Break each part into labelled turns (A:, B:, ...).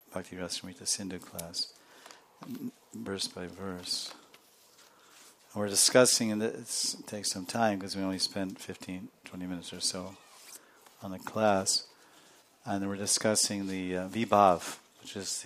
A: Bhakti Rasamrita Sindhu class, verse by verse. And we're discussing, and it takes some time because we only spent 15, 20 minutes or so on the class, and we're discussing the Vibhav, which is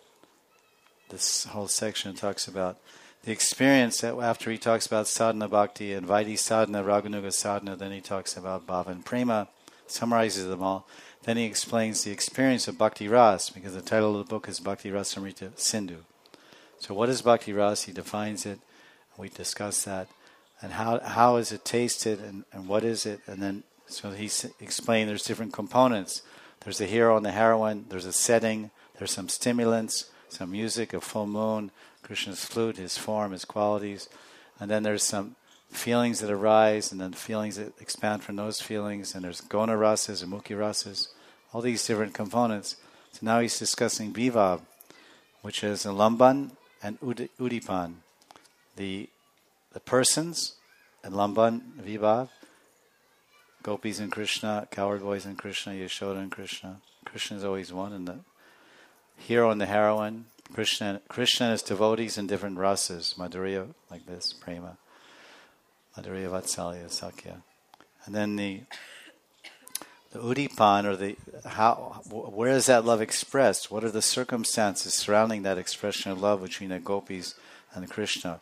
A: this whole section talks about the experience that after he talks about sadhana bhakti and Vaidhi sadhana, Raganuga sadhana, then he talks about bhava and prema, summarizes them all. Then he explains the experience of Bhakti Ras, because the title of the book is Bhakti Rasamrita Sindhu. So what is Bhakti Ras? He defines it. We discuss that. And how is it tasted and what is it? And then, so he explained there's different components. There's the hero and the heroine. There's a setting. There's some stimulants, some music, a full moon, Krishna's flute, his form, his qualities. And then there's some feelings that arise, and then feelings that expand from those feelings. And there's gona rasas and mukhi rasas, all these different components. So now he's discussing Vibhav, which is a Lamban and Udipan. The persons, and Lamban, Vibhav, Gopis and Krishna, cowherd boys and Krishna, Yashoda and Krishna. Krishna is always one, and the hero and the heroine. Krishna and his devotees in different rasas, Madhurya, like this, Prema, Madhurya, Vatsalya, Sakya. And then the Udipan, or where is that love expressed? What are the surrounding that expression of love between the Gopis and the Krishna?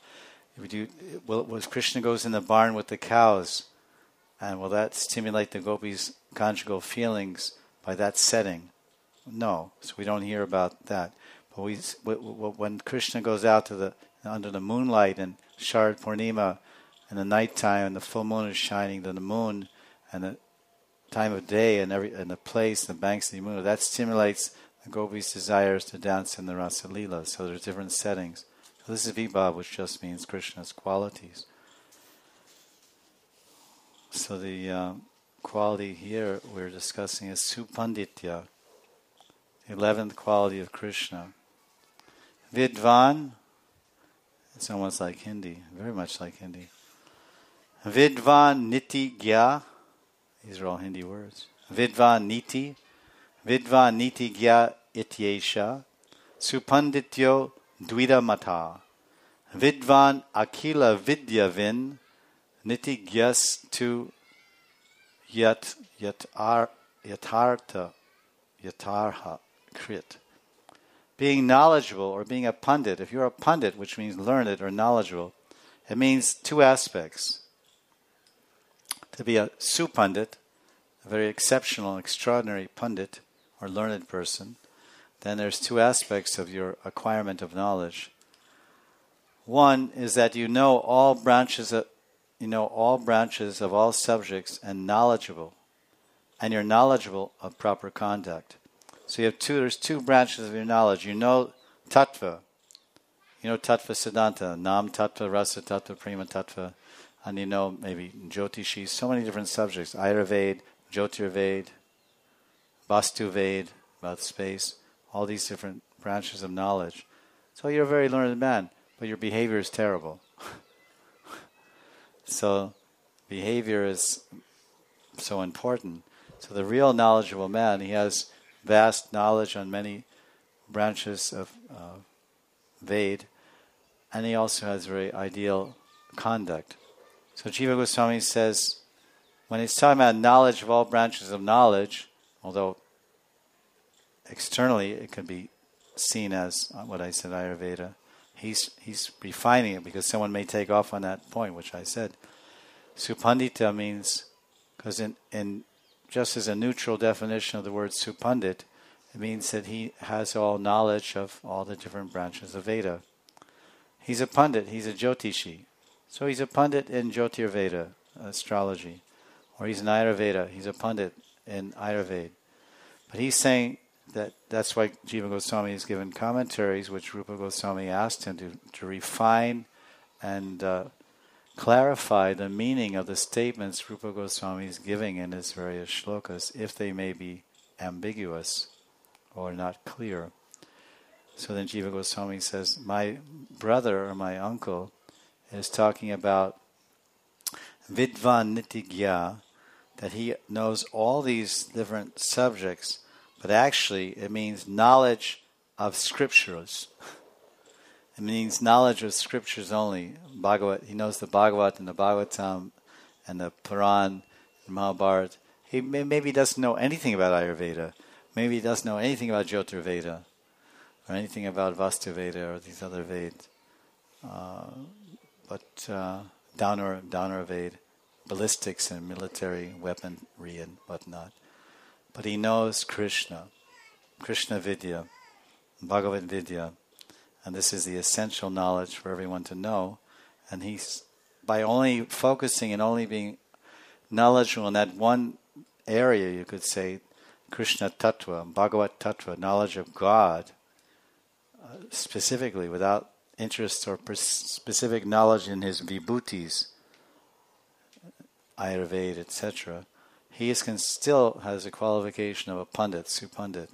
A: Krishna goes in the barn with the cows, and will that stimulate the Gopis' conjugal feelings by that setting? No, so we don't hear about that. But when Krishna goes out under the moonlight and Sharad Purnima, in the nighttime, and the full moon is shining, then the moon and the time of day and the place, the banks of the moon, that stimulates the Gopis' desires to dance in the Rasa Leela. So there's different settings. So this is Vibhav, which just means Krishna's qualities. So the quality here we're discussing is Supanditya, the 11th quality of Krishna. Vidvan, it's almost like Hindi, very much like Hindi. Vidvan Niti Gya, these are all Hindi words. Vidvan Niti Gya Ityesha, Supandityo Dvida Mata, Vidvan Akila Vidyavin, Niti Gyas tu Yatarha Krit. Being knowledgeable or being a pundit, if you're a pundit, which means learned or knowledgeable, it means two aspects. To be a supundit, a very exceptional, extraordinary pundit or learned person, then there's two aspects of your acquirement of knowledge. One is that you know all branches of all subjects and knowledgeable, and you're knowledgeable of proper conduct. So there's two branches of your knowledge. You know tattva. You know tattva siddhanta, nam tattva, rasa tattva, prema tattva, and you know maybe jyotishi, so many different subjects, Ayurveda, Jyotirveda, Vastuveda, about space, all these different branches of knowledge. So you're a very learned man, but your behavior is terrible. So behavior is so important. So the real knowledgeable man, he has vast knowledge on many branches of Ved, and he also has very ideal conduct. So Jiva Goswami says, when he's talking about knowledge of all branches of knowledge, although externally it could be seen as what I said, Ayurveda, he's refining it because someone may take off on that point, which I said. Supandita means, because in just as a neutral definition of the word supandit, it means that he has all knowledge of all the different branches of Veda. He's a pandit, he's a Jyotishi. So he's a pandit in Jyotirveda, astrology. Or he's an Ayurveda, he's a pandit in Ayurveda. But he's saying that's why Jiva Goswami has given commentaries, which Rupa Goswami asked him to refine and clarify the meaning of the statements Rupa Goswami is giving in his various shlokas, if they may be ambiguous or not clear. So then Jiva Goswami says, my brother or my uncle is talking about Vidvan Nitigya, that he knows all these different subjects, but actually it means knowledge of scriptures. It means knowledge of scriptures only. He knows the Bhagavat and the Bhagavatam and the Puran and Mahabharata. He maybe doesn't know anything about Ayurveda. Maybe he doesn't know anything about Jyotirveda or anything about Vastuveda or these other Vedas. But Downer Veda, ballistics and military weaponry and whatnot. But he knows Krishna Vidya, Bhagavad Vidya, and this is the essential knowledge for everyone to know. And he's, by only focusing and only being knowledgeable in that one area, you could say, Krishna Tattva, Bhagavat Tattva, knowledge of God, specifically, without interest or specific knowledge in his vibhutis, Ayurveda, etc., he still has a qualification of a Pandit, Supandit.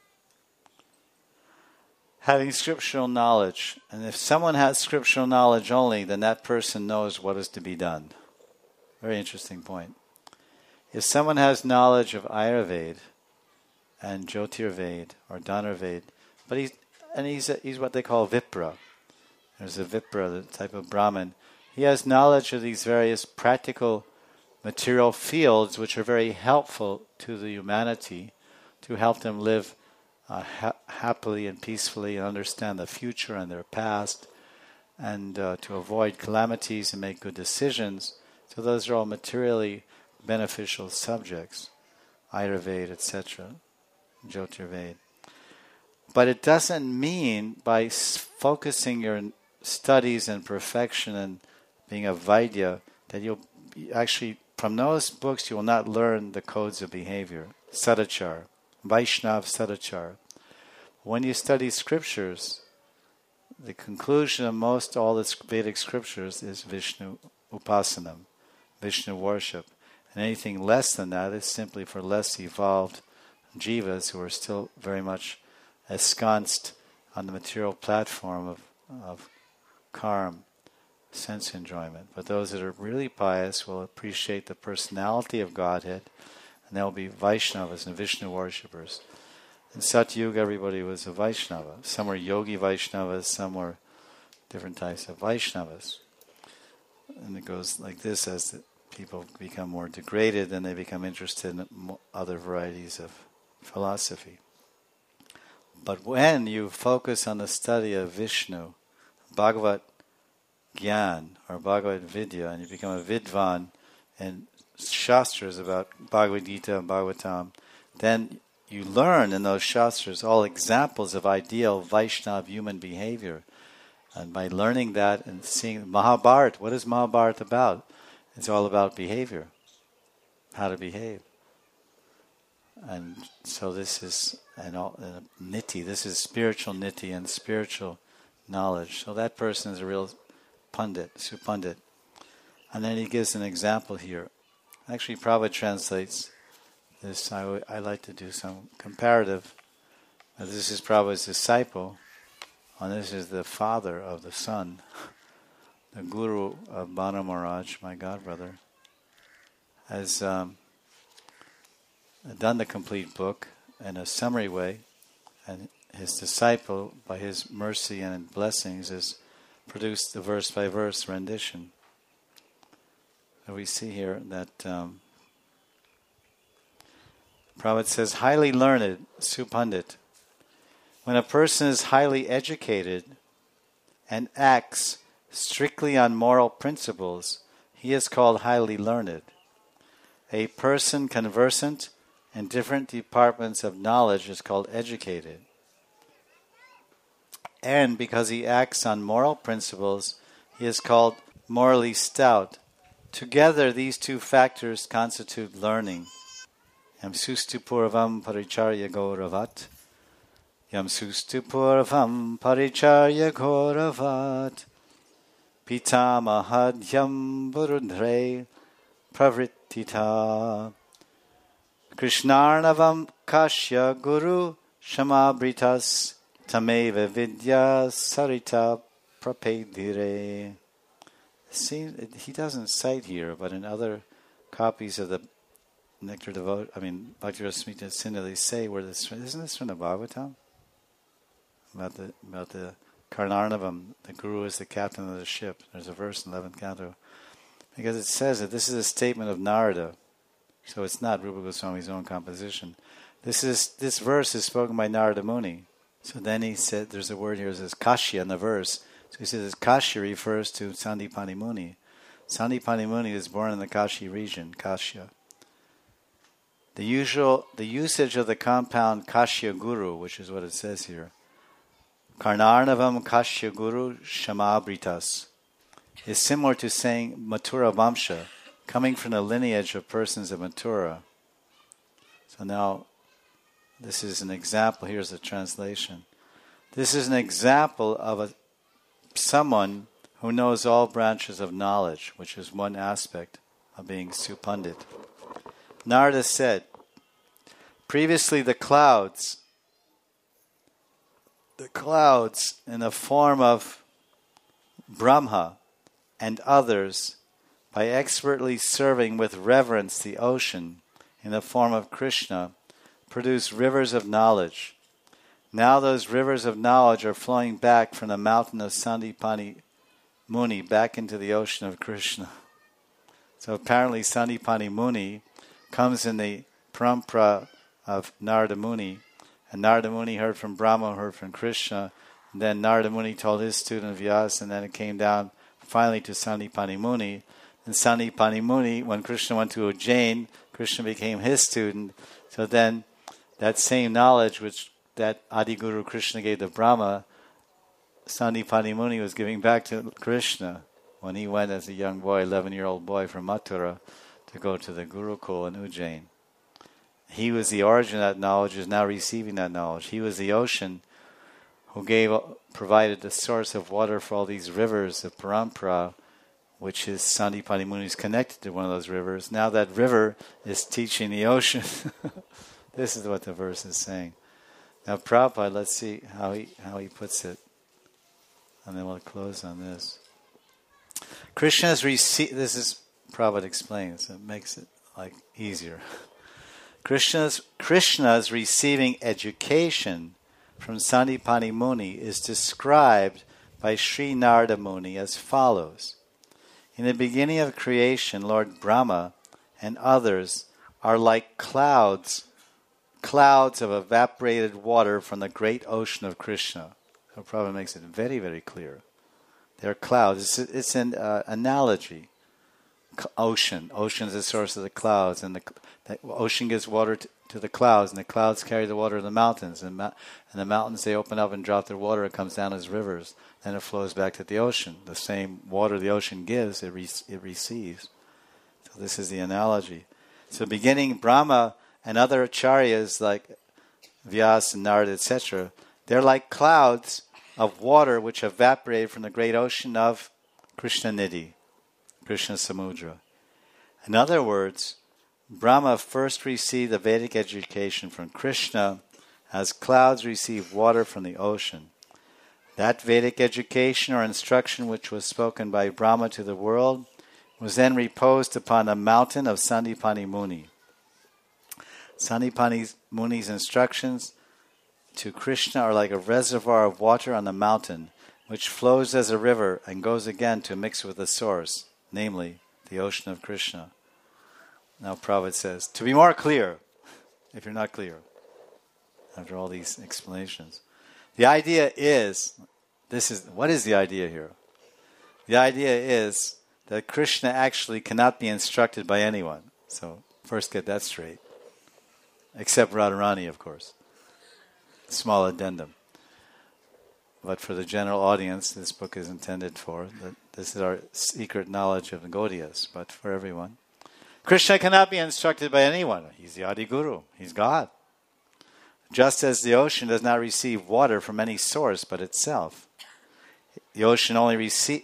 A: Having scriptural knowledge, and if someone has scriptural knowledge only, then that person knows what is to be done. Very interesting point. If someone has knowledge of Ayurveda and Jyotirveda or Dhanurveda, but he's what they call Vipra. There's a Vipra, the type of Brahmin. He has knowledge of these various practical material fields which are very helpful to the humanity to help them live happily and peacefully and understand the future and their past and to avoid calamities and make good decisions. So those are all materially beneficial subjects, Ayurveda, etc., Jyotirveda. But it doesn't mean by focusing your studies and perfection and being a Vaidya that you'll actually, from those books, you will not learn the codes of behavior, Sadachar, Vaishnav Sadachar. When you study scriptures, the conclusion of all the Vedic scriptures is Vishnu Upasanam, Vishnu worship. And anything less than that is simply for less evolved jivas who are still very much ensconced on the material platform of karma, sense enjoyment. But those that are really pious will appreciate the personality of Godhead, and they'll be Vaishnavas and Vishnu worshippers. In Satyuga, everybody was a Vaishnava. Some were yogi Vaishnavas, some were different types of Vaishnavas. And it goes like this: as the people become more degraded, then they become interested in other varieties of philosophy. But when you focus on the study of Vishnu, Bhagavat Gyan or Bhagavad Vidya, and you become a Vidvan in Shastras about Bhagavad Gita and Bhagavatam, then you learn in those Shastras all examples of ideal Vaishnava human behavior. And by learning that and seeing Mahabharata, what is Mahabharata about? It's all about behavior, how to behave. And so this is niti, this is spiritual niti and spiritual knowledge. So that person is a real Pandit, Supandit. And then he gives an example here. Actually, Prabhupada translates this. I like to do some comparative. This is Prabhupada's disciple, and this is the father of the son, the guru of Bana Maharaj, my godbrother, has done the complete book in a summary way, and his disciple, by his mercy and blessings, has produced the verse-by-verse rendition. So we see here that Prabhupada says, highly learned, Supandit. When a person is highly educated and acts strictly on moral principles, he is called highly learned. A person conversant in different departments of knowledge is called educated. And because he acts on moral principles, he is called morally stout. Together, these two factors constitute learning. Yam sustu purvam paricharya gauravat. Yam sustu purvam paricharya gauravat. Pitamahadhyam burundre pravrittita. Krishnarnavam kashya guru shamabritas tameva vidya sarita prapedire. See, he doesn't cite here, but in other copies of the Nectar Bhakti Rasamrita Sindhu, they say where this isn't this from the Bhagavatam? about the Karnarnavam. The Guru is the captain of the ship. There's a verse in 11th canto. Because it says that this is a statement of Narada. So it's not Rupa Goswami's own composition. This verse is spoken by Narada Muni. So then he said, there's a word here that says Kashya in the verse. So he says Kashya refers to Sandipani Muni. Sandipani Muni is born in the Kashi region, Kashya. The usage of the compound Kashya Guru, which is what it says here, Karnarnavam Kashya Guru Shamabritas, is similar to saying Mathura Vamsha, coming from the lineage of persons of Mathura. So now, this is an example. Here's the translation. This is an example of someone who knows all branches of knowledge, which is one aspect of being Supandit. Narada said, previously the clouds in the form of Brahma and others, by expertly serving with reverence the ocean in the form of Krishna, produce rivers of knowledge. Now those rivers of knowledge are flowing back from the mountain of Sandipani Muni back into the ocean of Krishna. So apparently Sandipani Muni comes in the parampara of Narada Muni, and Narada Muni heard from Brahma, heard from Krishna, and then Narada Muni told his student Vyasa, and then it came down finally to Sandipani Muni. And Sandipani Muni, when Krishna went to Ujjain, Krishna became his student. So then that same knowledge which that Adi Guru Krishna gave to Brahma, Sandipani Muni was giving back to Krishna when he went as a young boy, 11-year-old boy from Mathura, to go to the Gurukul in Ujjain. He was the origin of that knowledge, is now receiving that knowledge. He was the ocean who provided the source of water for all these rivers of Parampara, which is Sandipani Muni is connected to one of those rivers. Now that river is teaching the ocean. This is what the verse is saying. Now Prabhupada, let's see how he puts it. And then we'll close on this. Krishna's this is Prabhupada explains, so it makes it easier. Krishna's receiving education from Sandipani Muni is described by Sri Narada Muni as follows. In the beginning of creation, Lord Brahma and others are like clouds of evaporated water from the great ocean of Krishna. So Prabhupada makes it very, very clear. They're clouds. It's an analogy. Ocean is the source of the clouds, and the ocean gives water to the clouds, and the clouds carry the water to the mountains, and the mountains, they open up and drop their water. It comes down as rivers, then it flows back to the ocean. The same water the ocean gives, it receives. So this is the analogy. So beginning, Brahma and other acharyas like Vyasa and Narada, etc., they're like clouds of water which evaporate from the great ocean of Krishna Nidhi, Krishna Samudra. In other words, Brahma first received the Vedic education from Krishna as clouds receive water from the ocean. That Vedic education or instruction which was spoken by Brahma to the world was then reposed upon the mountain of Sandipani Muni. Sandipani Muni's instructions to Krishna are like a reservoir of water on the mountain, which flows as a river and goes again to mix with the source, namely the ocean of Krishna. Now Prabhupada says, to be more clear, if you're not clear, after all these explanations, the idea is, what is the idea here? The idea is that Krishna actually cannot be instructed by anyone. So first get that straight. Except Radharani, of course. Small addendum. But for the general audience, this book is intended for. This is our secret knowledge of the Gaudiyas, but for everyone. Krishna cannot be instructed by anyone. He's the Adi Guru. He's God. Just as the ocean does not receive water from any source but itself. The ocean only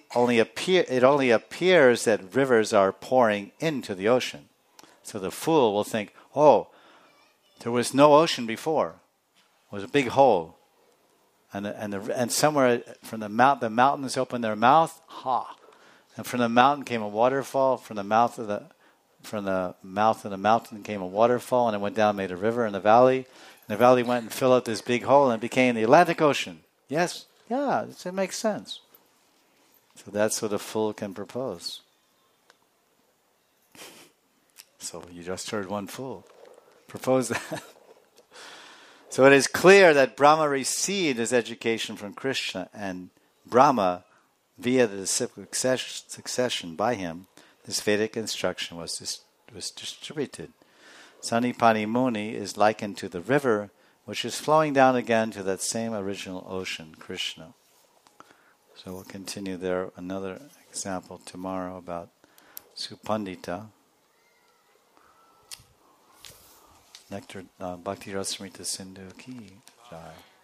A: appears that rivers are pouring into the ocean. So the fool will think, there was no ocean before. It was a big hole. And somewhere from the mountains opened their mouth, and from the mountain came a waterfall. From the mouth of the mountain came a waterfall, and it went down and made a river in the valley. And the valley went and filled up this big hole, and it became the Atlantic Ocean. Yes, yeah, it makes sense. So that's what a fool can propose. So you just heard one fool propose that. So it is clear that Brahma received his education from Krishna, and Brahma, via the succession by him, this Vedic instruction was distributed. Sanipani Muni is likened to the river which is flowing down again to that same original ocean, Krishna. So we'll continue there. Another example tomorrow about Supandita. Nectar Bhakti Rasamrita Sindhu Ki Jai.